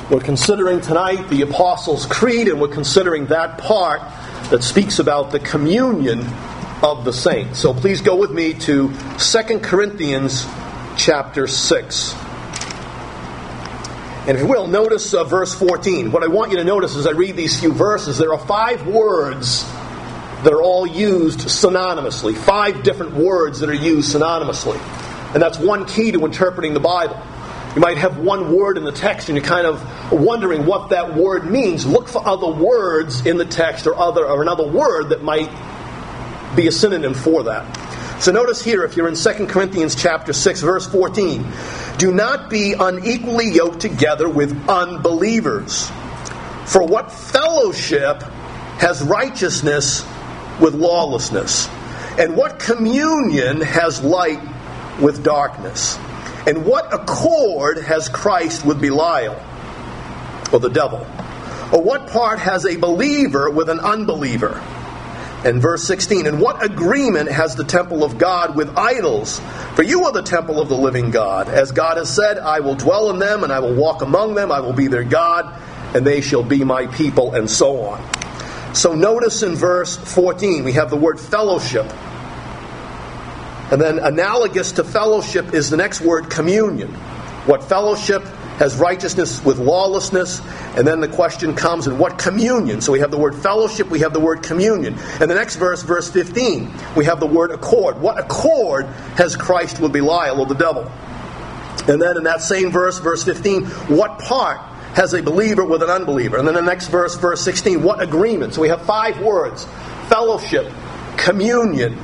We're considering tonight the Apostles' Creed, and we're considering that part that speaks about the communion of the saints. So please go with me to 2 Corinthians chapter 6. And if you will, notice verse 14. What I want you to notice as I read these few verses, there are 5 words that are all used synonymously. 5 different words that are used synonymously. And that's one key to interpreting the Bible. You might have one word in the text and you're kind of wondering what that word means. Look for other words in the text or another word that might be a synonym for that. So notice here, if you're in 2 Corinthians chapter 6, verse 14, do not be unequally yoked together with unbelievers. For what fellowship has righteousness with lawlessness? And what communion has light with darkness? And what accord has Christ with Belial, or the devil? Or what part has a believer with an unbeliever? And verse 16, and what agreement has the temple of God with idols? For you are the temple of the living God. As God has said, I will dwell in them, and I will walk among them. I will be their God, and they shall be my people, and so on. So notice in verse 14, we have the word fellowship. And then analogous to fellowship is the next word, communion. What fellowship has righteousness with lawlessness? And then the question comes, in what communion? So we have the word fellowship, we have the word communion. And the next verse, verse 15, we have the word accord. What accord has Christ with Belial, or the devil? And then in that same verse, verse 15, what part has a believer with an unbeliever? And then the next verse, verse 16, what agreement? So we have 5 words: fellowship, communion,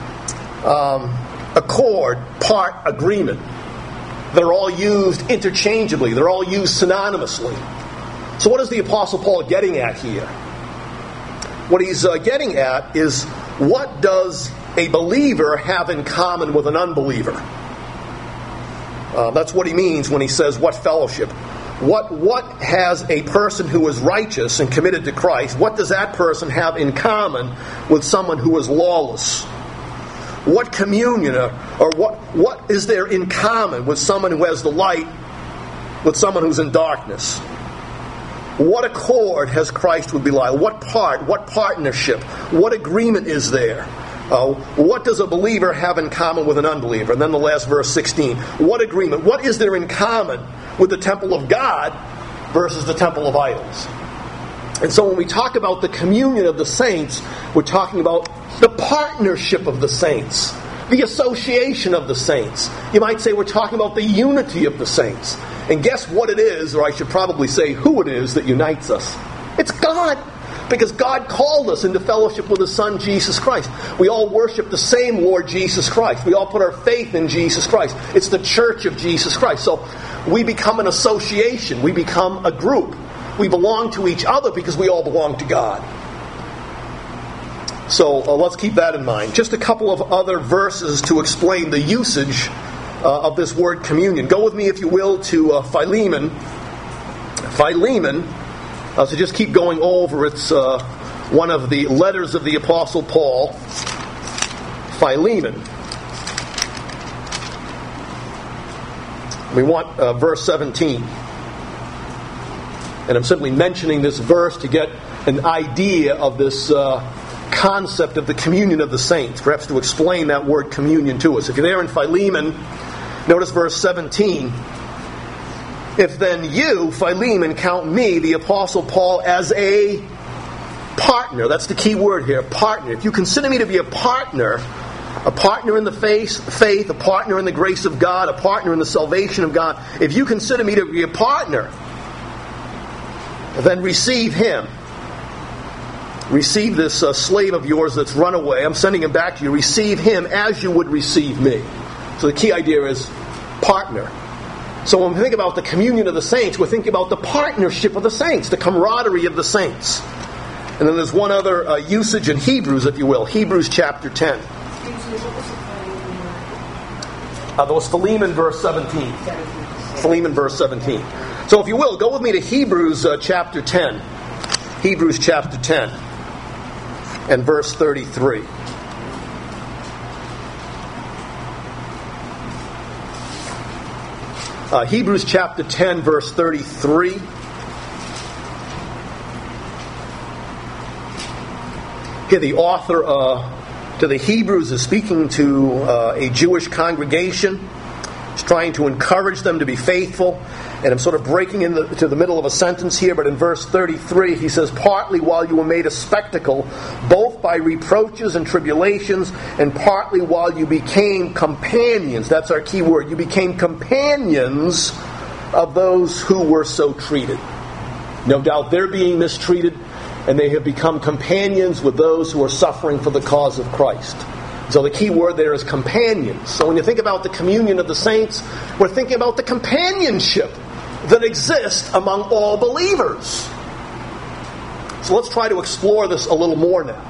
accord, part, agreement. They're all used interchangeably. They're all used synonymously. So what is the Apostle Paul getting at here? What he's getting at is, what does a believer have in common with an unbeliever? That's what he means when he says, what fellowship? What has a person who is righteous and committed to Christ, what does that person have in common with someone who is lawless? What communion or what is there in common with someone who has the light with someone who's in darkness? What accord has Christ with Belial? What part? What partnership? What agreement is there? What does a believer have in common with an unbeliever? And then the last verse 16. What agreement? What is there in common with the temple of God versus the temple of idols? And so when we talk about the communion of the saints, we're talking about the partnership of the saints, the association of the saints. You might say we're talking about the unity of the saints. And guess what it is, or I should probably say who it is that unites us? It's God. Because God called us into fellowship with His Son, Jesus Christ. We all worship the same Lord Jesus Christ. We all put our faith in Jesus Christ. It's the church of Jesus Christ. So we become an association. We become a group. We belong to each other because we all belong to God. So let's keep that in mind. Just a couple of other verses to explain the usage of this word communion. Go with me, if you will, to Philemon. Philemon, so just keep going over. It's one of the letters of the Apostle Paul. Philemon. We want verse 17. And I'm simply mentioning this verse to get an idea of this concept of the communion of the saints, perhaps to explain that word communion to us. If you're there in Philemon, notice verse 17. If then you, Philemon, count me, the Apostle Paul, as a partner. That's the key word here, partner. If you consider me to be a partner in the faith, a partner in the grace of God, a partner in the salvation of God, if you consider me to be a partner, then receive him. Receive this slave of yours that's run away. I'm sending him back to you. Receive him as you would receive me. So the key idea is partner. So when we think about the communion of the saints, we're thinking about the partnership of the saints, the camaraderie of the saints. And then there's one other usage in Hebrews, if you will. Hebrews chapter 10. That was Philemon verse 17. Philemon verse 17. So if you will, go with me to Hebrews chapter 10. Hebrews chapter 10 and verse 33. Hebrews chapter 10 verse 33. Here the author to the Hebrews is speaking to a Jewish congregation. He's trying to encourage them to be faithful. And I'm sort of breaking into the middle of a sentence here, but in verse 33 he says, partly while you were made a spectacle, both by reproaches and tribulations, and partly while you became companions. That's our key word. You became companions of those who were so treated. No doubt they're being mistreated, and they have become companions with those who are suffering for the cause of Christ. So the key word there is companions. So when you think about the communion of the saints, we're thinking about the companionship that exists among all believers. So let's try to explore this a little more now.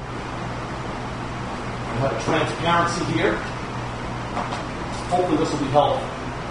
We have transparency here. Hopefully this will be helpful.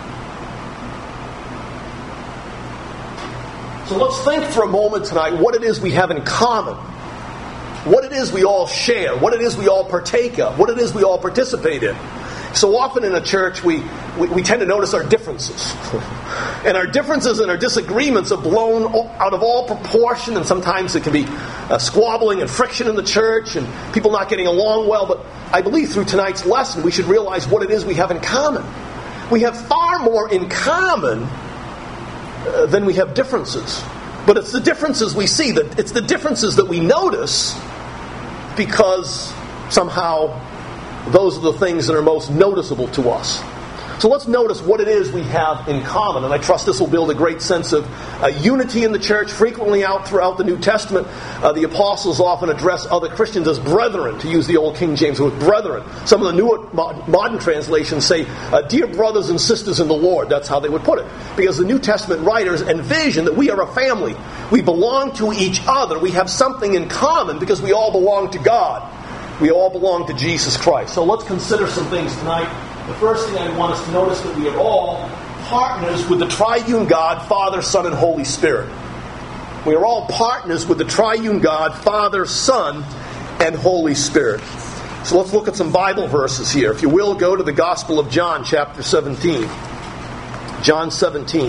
So let's think for a moment tonight what it is we have in common. What it is we all share. What it is we all partake of. What it is we all participate in. So often in a church we tend to notice our differences. And our differences and our disagreements are blown out of all proportion, and sometimes it can be squabbling and friction in the church and people not getting along well. But I believe through tonight's lesson we should realize what it is we have in common. We have far more in common than we have differences. But it's the differences we see, it's the differences that we notice, because somehow those are the things that are most noticeable to us. So let's notice what it is we have in common. And I trust this will build a great sense of unity in the church. Frequently out throughout the New Testament, the apostles often address other Christians as brethren, to use the old King James word, brethren. Some of the newer modern translations say, dear brothers and sisters in the Lord. That's how they would put it. Because the New Testament writers envision that we are a family. We belong to each other. We have something in common because we all belong to God. We all belong to Jesus Christ. So let's consider some things tonight. The first thing I want us to notice that we are all partners with the triune God, Father, Son, and Holy Spirit. We are all partners with the triune God, Father, Son, and Holy Spirit. So let's look at some Bible verses here. If you will, go to the Gospel of John, chapter 17. John 17.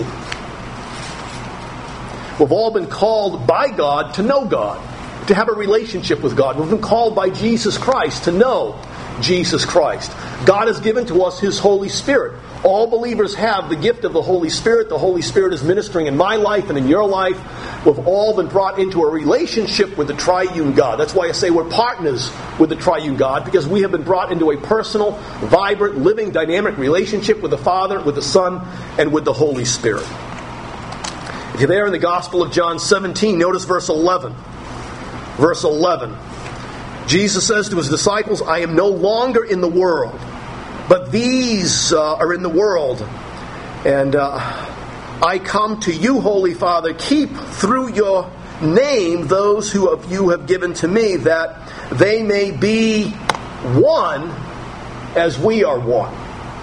We've all been called by God to know God, to have a relationship with God. We've been called by Jesus Christ to know Jesus Christ. God has given to us His Holy Spirit. All believers have the gift of the Holy Spirit. The Holy Spirit is ministering in my life and in your life. We've all been brought into a relationship with the triune God. That's why I say we're partners with the triune God, because we have been brought into a personal, vibrant, living, dynamic relationship with the Father, with the Son, and with the Holy Spirit. If you're there in the Gospel of John 17, notice verse 11. Verse 11. Jesus says to His disciples, I am no longer in the world, but these are in the world. And I come to you, Holy Father, keep through your name those who of you have given to me, that they may be one as we are one.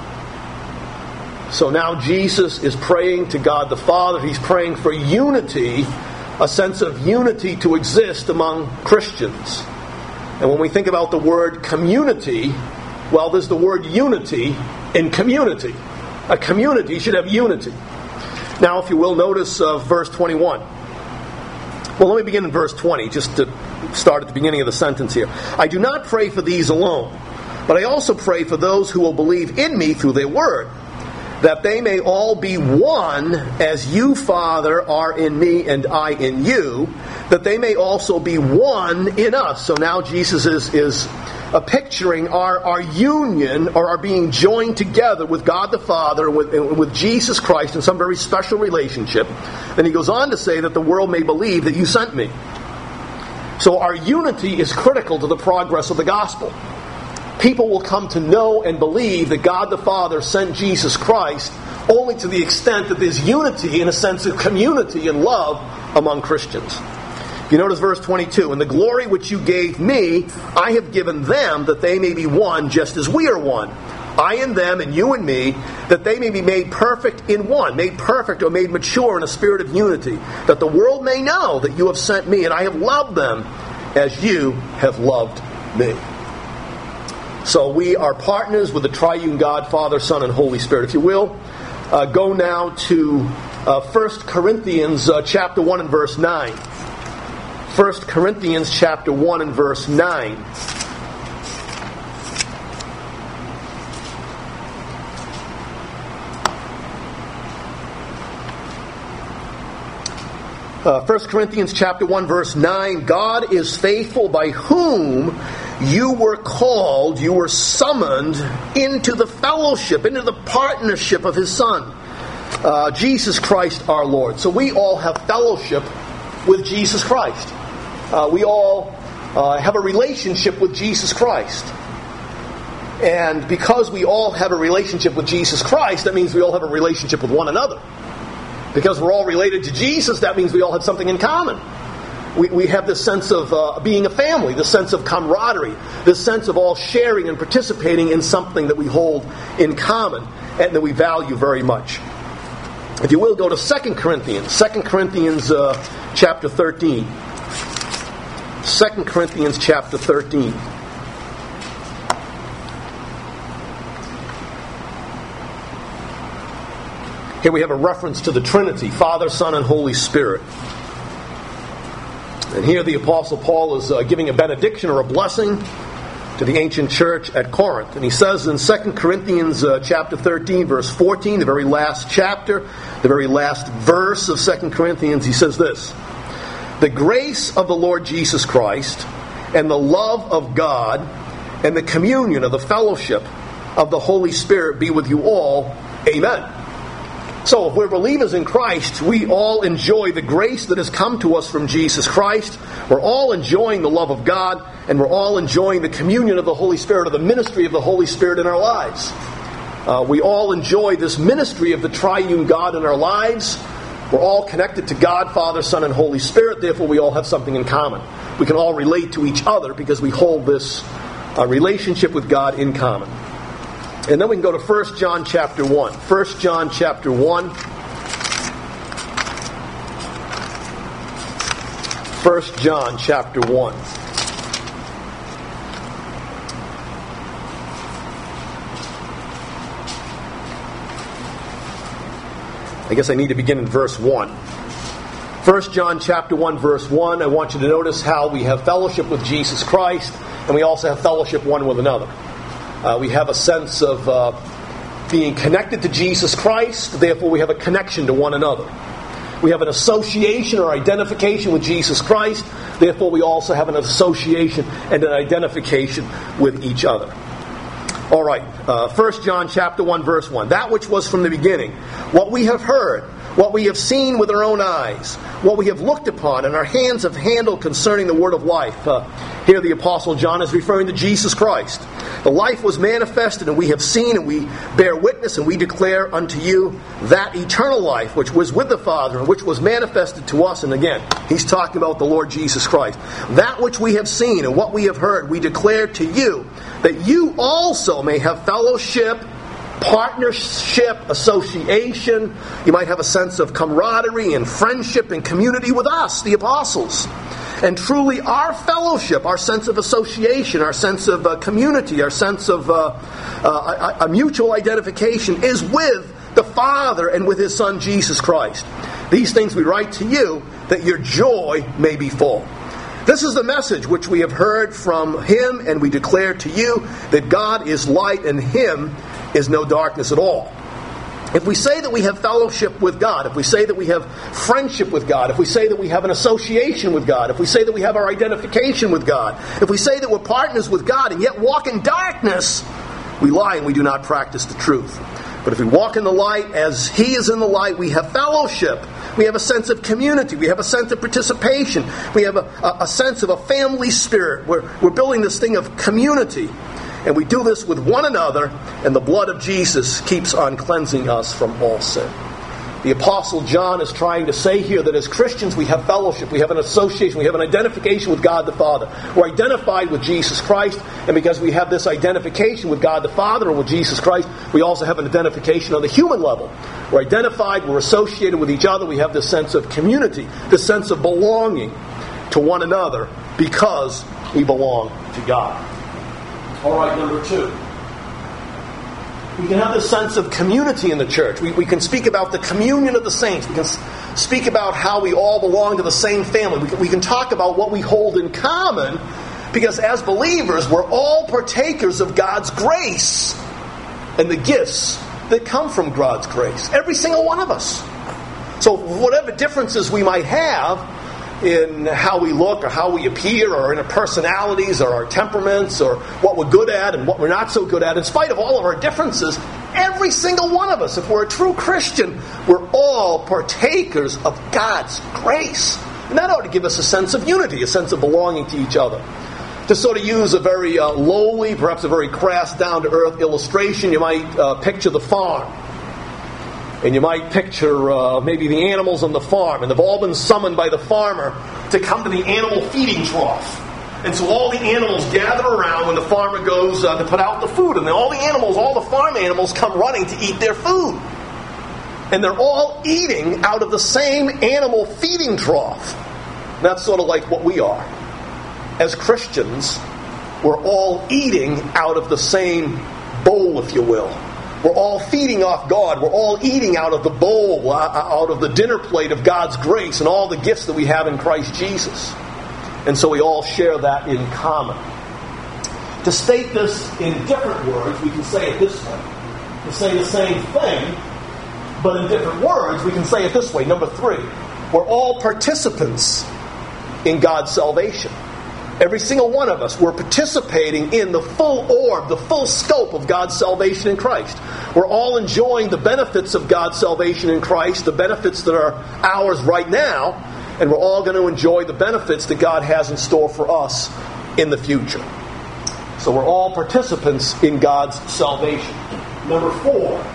So now Jesus is praying to God the Father. He's praying for unity, a sense of unity to exist among Christians. And when we think about the word community, well, there's the word unity in community. A community should have unity. Now, if you will, notice verse 21. Well, let me begin in verse 20, just to start at the beginning of the sentence here. I do not pray for these alone, but I also pray for those who will believe in me through their word, that they may all be one, as you, Father, are in me and I in you, that they may also be one in us. So now Jesus is picturing our union, or our being joined together with God the Father, with Jesus Christ in some very special relationship. Then he goes on to say that the world may believe that you sent me. So our unity is critical to the progress of the gospel. People will come to know and believe that God the Father sent Jesus Christ only to the extent that there's unity, in a sense of community and love among Christians. You notice verse 22, and the glory which you gave me, I have given them, that they may be one just as we are one. I in them and you in me, that they may be made perfect in one, made perfect or made mature in a spirit of unity, that the world may know that you have sent me, and I have loved them as you have loved me. So we are partners with the triune God, Father, Son, and Holy Spirit. If you will, go now to 1 Corinthians chapter 1 and verse 9. 1 Corinthians chapter 1 and verse 9. 1 Corinthians chapter 1 verse 9, God is faithful, by whom you were called, you were summoned into the fellowship, into the partnership of His Son, Jesus Christ our Lord. So we all have fellowship with Jesus Christ. We all have a relationship with Jesus Christ. And because we all have a relationship with Jesus Christ, that means we all have a relationship with one another. Because we're all related to Jesus, that means we all have something in common. We have this sense of being a family, this sense of camaraderie, this sense of all sharing and participating in something that we hold in common and that we value very much. If you will, go to 2 Corinthians. 2 Corinthians chapter 13. 2 Corinthians chapter 13. Here we have a reference to the Trinity, Father, Son, and Holy Spirit. And here the Apostle Paul is giving a benediction or a blessing to the ancient church at Corinth. And he says in 2 Corinthians chapter 13, verse 14, the very last chapter, the very last verse of 2 Corinthians, he says this: "The grace of the Lord Jesus Christ and the love of God and the communion of the fellowship of the Holy Spirit be with you all. Amen." So if we're believers in Christ, we all enjoy the grace that has come to us from Jesus Christ. We're all enjoying the love of God, and we're all enjoying the communion of the Holy Spirit, or the ministry of the Holy Spirit in our lives. We all enjoy this ministry of the triune God in our lives. We're all connected to God, Father, Son, and Holy Spirit. Therefore, we all have something in common. We can all relate to each other because we hold this relationship with God in common. And then we can go to 1 John chapter 1. 1 John chapter 1. 1 John chapter 1. I guess I need to begin in verse 1. 1 John chapter 1 verse 1. I want you to notice how we have fellowship with Jesus Christ, and we also have fellowship one with another. We have a sense of being connected to Jesus Christ, therefore we have a connection to one another. We have an association or identification with Jesus Christ, therefore we also have an association and an identification with each other. All right, 1 John chapter 1 verse 1. "That which was from the beginning, what we have heard, what we have seen with our own eyes, what we have looked upon, and our hands have handled concerning the word of life." Here the Apostle John is referring to Jesus Christ. "The life was manifested, and we have seen, and we bear witness, and we declare unto you that eternal life which was with the Father, and which was manifested to us." And again, he's talking about the Lord Jesus Christ. "That which we have seen, and what we have heard, we declare to you, that you also may have fellowship," partnership, association. You might have a sense of camaraderie and friendship and community with us, the apostles. "And truly our fellowship," our sense of association, our sense of community, our sense of a mutual identification, "is with the Father and with His Son Jesus Christ. These things we write to you, that your joy may be full. This is the message which we have heard from Him, and we declare to you, that God is light, and Him is no darkness at all." If we say that we have fellowship with God, if we say that we have friendship with God, if we say that we have an association with God, if we say that we have our identification with God, if we say that we're partners with God and yet walk in darkness, we lie and we do not practice the truth. But if we walk in the light as He is in the light, we have fellowship. We have a sense of community. We have a sense of participation. We have a sense of a family spirit. We're building this thing of community. And we do this with one another, and the blood of Jesus keeps on cleansing us from all sin. The Apostle John is trying to say here that as Christians we have fellowship, we have an association, we have an identification with God the Father. We're identified with Jesus Christ, and because we have this identification with God the Father and with Jesus Christ, we also have an identification on the human level. We're identified, we're associated with each other, we have this sense of community, this sense of belonging to one another because we belong to God. All right, number 2. We can have this sense of community in the church. We can speak about the communion of the saints. We can speak about how we all belong to the same family. We can talk about what we hold in common, because as believers, we're all partakers of God's grace and the gifts that come from God's grace. Every single one of us. So whatever differences we might have in how we look or how we appear or in our personalities or our temperaments or what we're good at and what we're not so good at, in spite of all of our differences, every single one of us, if we're a true Christian, we're all partakers of God's grace. And that ought to give us a sense of unity, a sense of belonging to each other. To sort of use a very lowly, perhaps a very crass, down-to-earth illustration, you might picture the farm. And you might picture maybe the animals on the farm, and they've all been summoned by the farmer to come to the animal feeding trough. And so all the animals gather around when the farmer goes to put out the food. And then all the farm animals come running to eat their food. And they're all eating out of the same animal feeding trough. And that's sort of like what we are. As Christians, we're all eating out of the same bowl, if you will. We're all feeding off God. We're all eating out of the bowl, out of the dinner plate of God's grace and all the gifts that we have in Christ Jesus. And so we all share that in common. To state this in different words, we can say it this way. To say the same thing, but in different words, we can say it this way. Number 3, we're all participants in God's salvation. Every single one of us, we're participating in the full orb, the full scope of God's salvation in Christ. We're all enjoying the benefits of God's salvation in Christ, the benefits that are ours right now, and we're all going to enjoy the benefits that God has in store for us in the future. So we're all participants in God's salvation. Number 4,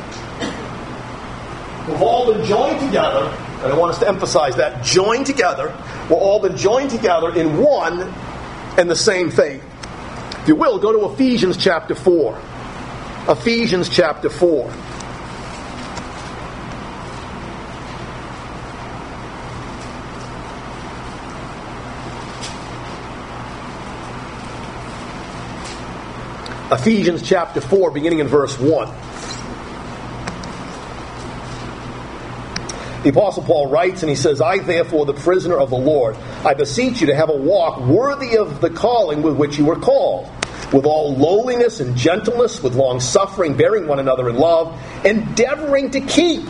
we've all been joined together, and I want us to emphasize that, joined together. We've all been joined together in one and the same faith. If you will, go to Ephesians chapter 4. Ephesians chapter 4. Ephesians chapter 4, beginning in verse 1. The Apostle Paul writes, and he says, I, therefore, the prisoner of the Lord, I beseech you to have a walk worthy of the calling with which you were called, with all lowliness and gentleness, with long-suffering, bearing one another in love, endeavoring to keep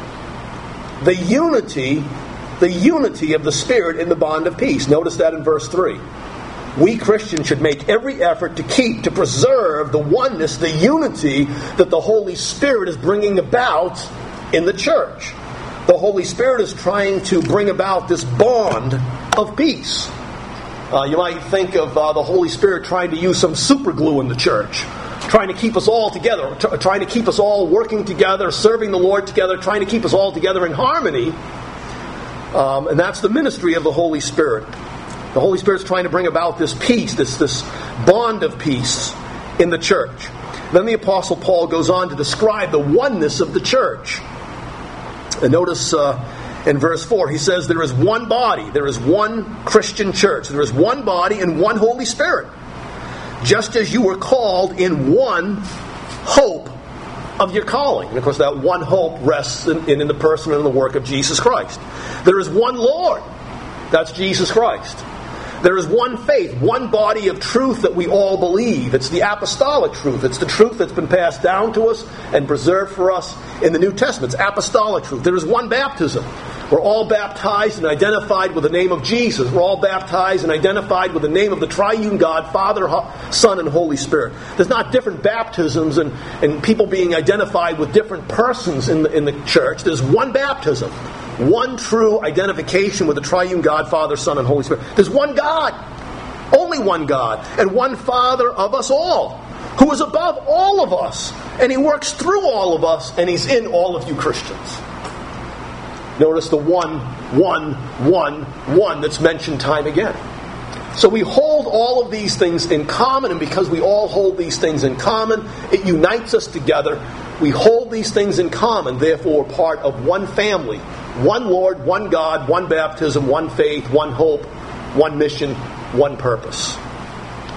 the unity of the Spirit in the bond of peace. Notice that in verse 3. We Christians should make every effort to preserve the oneness, the unity that the Holy Spirit is bringing about in the church. The Holy Spirit is trying to bring about this bond of peace. You might think of the Holy Spirit trying to use some super glue in the church, trying to keep us all together, trying to keep us all working together, serving the Lord together, trying to keep us all together in harmony. And that's the ministry of the Holy Spirit. The Holy Spirit's trying to bring about this peace, this bond of peace in the church. Then the Apostle Paul goes on to describe the oneness of the church. And notice in verse 4, he says, there is one body, there is one Christian church, there is one body and one Holy Spirit, just as you were called in one hope of your calling. And of course that one hope rests in the person and the work of Jesus Christ. There is one Lord, that's Jesus Christ. There is one faith, one body of truth that we all believe. It's the apostolic truth. It's the truth that's been passed down to us and preserved for us in the New Testament. It's apostolic truth. There is one baptism. We're all baptized and identified with the name of Jesus. We're all baptized and identified with the name of the triune God, Father, Son, and Holy Spirit. There's not different baptisms and people being identified with different persons in the church. There's one baptism. One true identification with the triune God, Father, Son, and Holy Spirit. There's one God, only one God, and one Father of us all, who is above all of us, and He works through all of us, and He's in all of you Christians. Notice the one that's mentioned time again. So we hold all of these things in common, and because we all hold these things in common, it unites us together. We hold these things in common, therefore we're part of one family. One Lord, one God, one baptism, one faith, one hope, one mission, one purpose.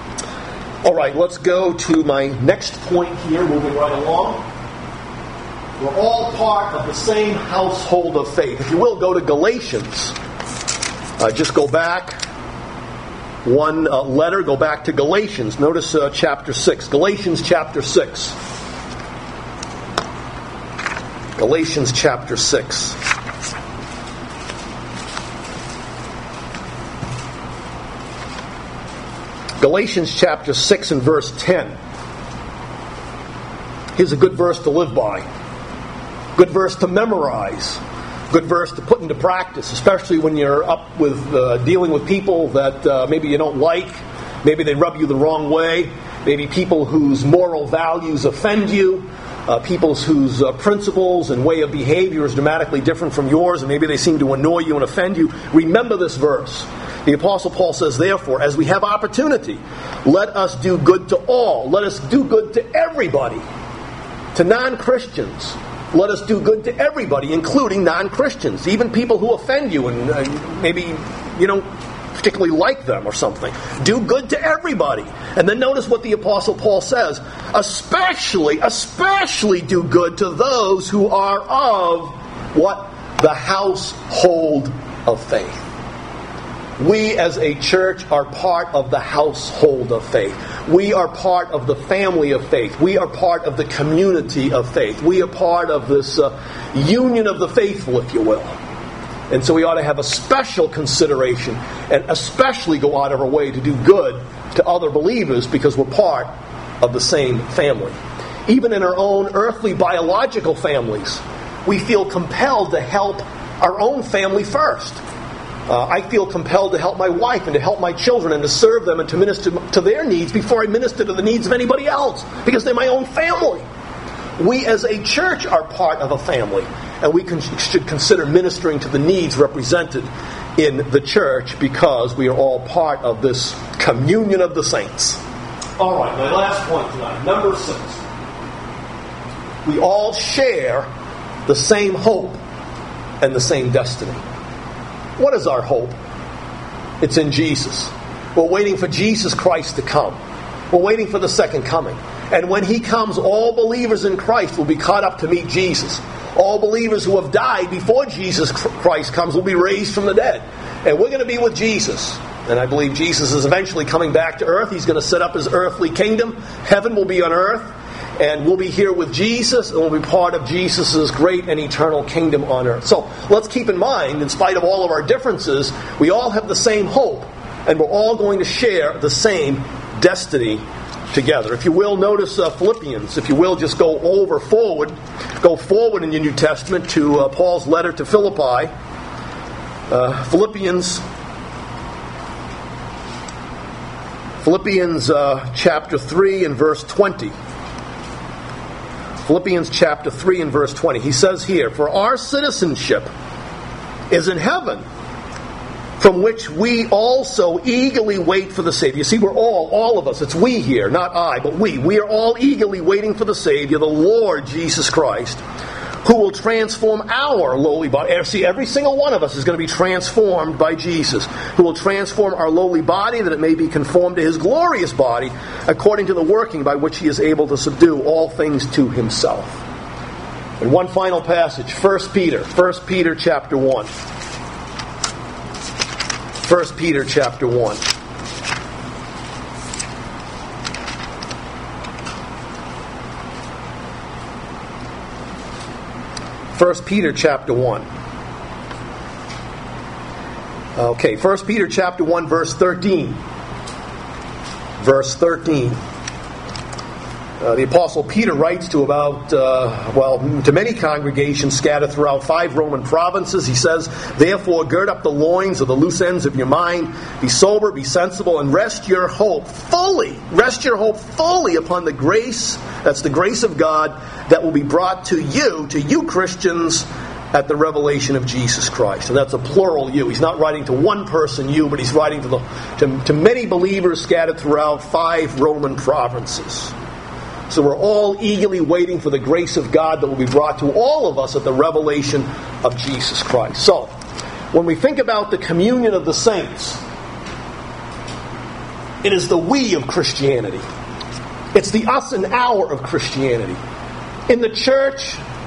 All right, let's go to my next point here, moving right along. We're all part of the same household of faith. If you will, go to Galatians. Just go back one letter, go back to Galatians. Notice chapter 6. Galatians chapter 6. Galatians chapter 6. Galatians chapter 6 and verse 10. Here's a good verse to live by. Good verse to memorize. Good verse to put into practice, especially when you're up with dealing with people that maybe you don't like. Maybe they rub you the wrong way. Maybe people whose moral values offend you. People whose principles and way of behavior is dramatically different from yours, and maybe they seem to annoy you and offend you. Remember this verse. The Apostle Paul says, therefore, as we have opportunity, let us do good to all. Let us do good to everybody. To non-Christians. Let us do good to everybody, including non-Christians. Even people who offend you and maybe you don't particularly like them or something. Do good to everybody. And then notice what the Apostle Paul says. Especially do good to those who are of what? The household of faith. We as a church are part of the household of faith. We are part of the family of faith. We are part of the community of faith. We are part of this union of the faithful, if you will. And so we ought to have a special consideration and especially go out of our way to do good to other believers because we're part of the same family. Even in our own earthly biological families, we feel compelled to help our own family first. I feel compelled to help my wife and to help my children and to serve them and to minister to their needs before I minister to the needs of anybody else because they're my own family. We as a church are part of a family, and we should consider ministering to the needs represented in the church because we are all part of this communion of the saints. All right, my last point tonight, number 6. We all share the same hope and the same destiny. What is our hope? It's in Jesus. We're waiting for Jesus Christ to come. We're waiting for the second coming. And when He comes, all believers in Christ will be caught up to meet Jesus. All believers who have died before Jesus Christ comes will be raised from the dead. And we're going to be with Jesus. And I believe Jesus is eventually coming back to earth. He's going to set up His earthly kingdom. Heaven will be on earth. And we'll be here with Jesus, and we'll be part of Jesus' great and eternal kingdom on earth. So let's keep in mind, in spite of all of our differences, we all have the same hope, and we're all going to share the same destiny together. If you will, notice Philippians. If you will, just go forward in your New Testament to Paul's letter to Philippi. Philippians chapter 3 and verse 20. Philippians chapter 3 and verse 20. He says here, for our citizenship is in heaven, from which we also eagerly wait for the Savior. You see, we're all of us. It's we here, not I, but we. We are all eagerly waiting for the Savior, the Lord Jesus Christ, who will transform our lowly body. See, every single one of us is going to be transformed by Jesus, who will transform our lowly body that it may be conformed to His glorious body, according to the working by which He is able to subdue all things to Himself. And one final passage, 1 Peter chapter 1. 1 Peter chapter 1. 1 Peter chapter 1. Okay, 1 Peter chapter 1, verse 13. Verse 13. The Apostle Peter writes to to many congregations scattered throughout 5 Roman provinces. He says, therefore, gird up the loins of the loose ends of your mind, be sober, be sensible, and rest your hope fully upon the grace, that's the grace of God, that will be brought to you Christians, at the revelation of Jesus Christ. And that's a plural you. He's not writing to one person, you, but he's writing to many believers scattered throughout 5 Roman provinces. So we're all eagerly waiting for the grace of God that will be brought to all of us at the revelation of Jesus Christ. So, when we think about the communion of the saints, it is the we of Christianity. It's the us and our of Christianity. In the church,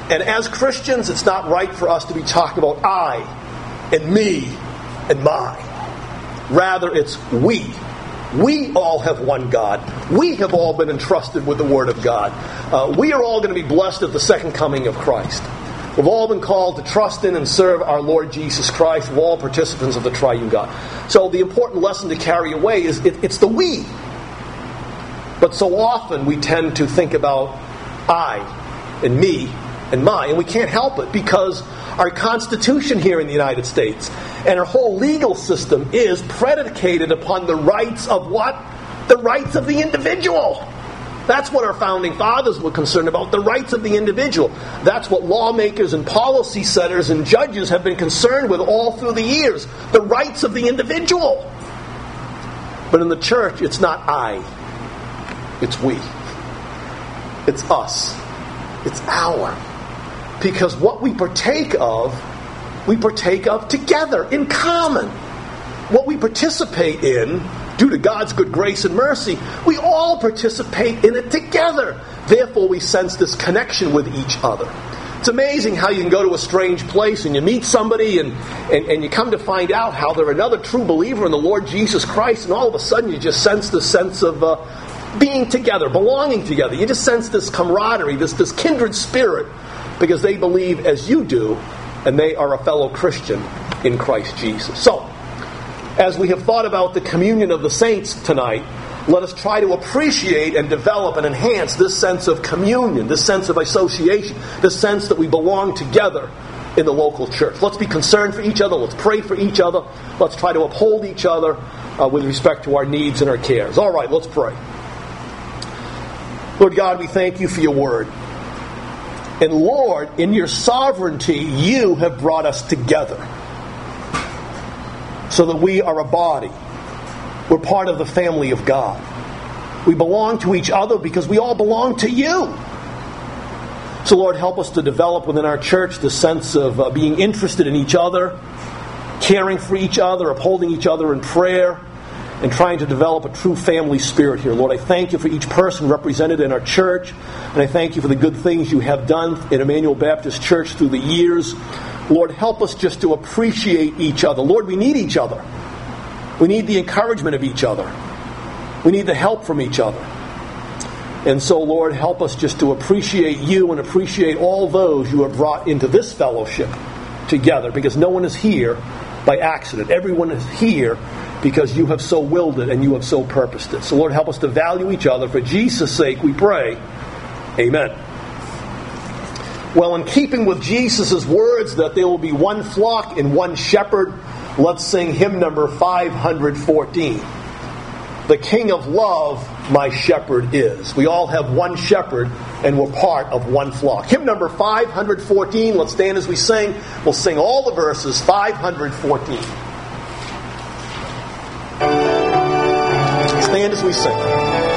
And as Christians, it's not right for us to be talking about I and me and mine. Rather, it's we. We all have one God. We have all been entrusted with the Word of God. We are all going to be blessed at the second coming of Christ. We've all been called to trust in and serve our Lord Jesus Christ. We're all participants of the triune God. So the important lesson to carry away is it's the we. But so often we tend to think about I and me and mine. And we can't help it because our Constitution here in the United States and our whole legal system is predicated upon the rights of what? The rights of the individual. That's what our founding fathers were concerned about, the rights of the individual. That's what lawmakers and policy setters and judges have been concerned with all through the years, the rights of the individual. But in the church, it's not I, it's we. It's us. It's our. Because what we partake of together, in common. What we participate in, due to God's good grace and mercy, we all participate in it together. Therefore, we sense this connection with each other. It's amazing how you can go to a strange place and you meet somebody and you come to find out how they're another true believer in the Lord Jesus Christ, and all of a sudden you just sense this sense of being together, belonging together. You just sense this camaraderie, this kindred spirit, because they believe as you do, and they are a fellow Christian in Christ Jesus. So, as we have thought about the communion of the saints tonight, let us try to appreciate and develop and enhance this sense of communion, this sense of association, this sense that we belong together in the local church. Let's be concerned for each other. Let's pray for each other. Let's try to uphold each other with respect to our needs and our cares. All right, let's pray. Lord God, we thank you for your word. And Lord, in your sovereignty, you have brought us together so that we are a body. We're part of the family of God. We belong to each other because we all belong to you. So Lord, help us to develop within our church the sense of being interested in each other, caring for each other, upholding each other in prayer, and trying to develop a true family spirit here. Lord, I thank you for each person represented in our church, and I thank you for the good things you have done in Emmanuel Baptist Church through the years. Lord, help us just to appreciate each other. Lord, we need each other. We need the encouragement of each other. We need the help from each other. And so, Lord, help us just to appreciate you and appreciate all those you have brought into this fellowship together, because no one is here by accident. Everyone is here because you have so willed it and you have so purposed it. So, Lord, help us to value each other. For Jesus' sake, we pray. Amen. Well, in keeping with Jesus' words that there will be one flock and one shepherd, let's sing hymn number 514. The King of Love, my shepherd is. We all have one shepherd and we're part of one flock. Hymn number 514. Let's stand as we sing. We'll sing all the verses. 514. Stand as we sing.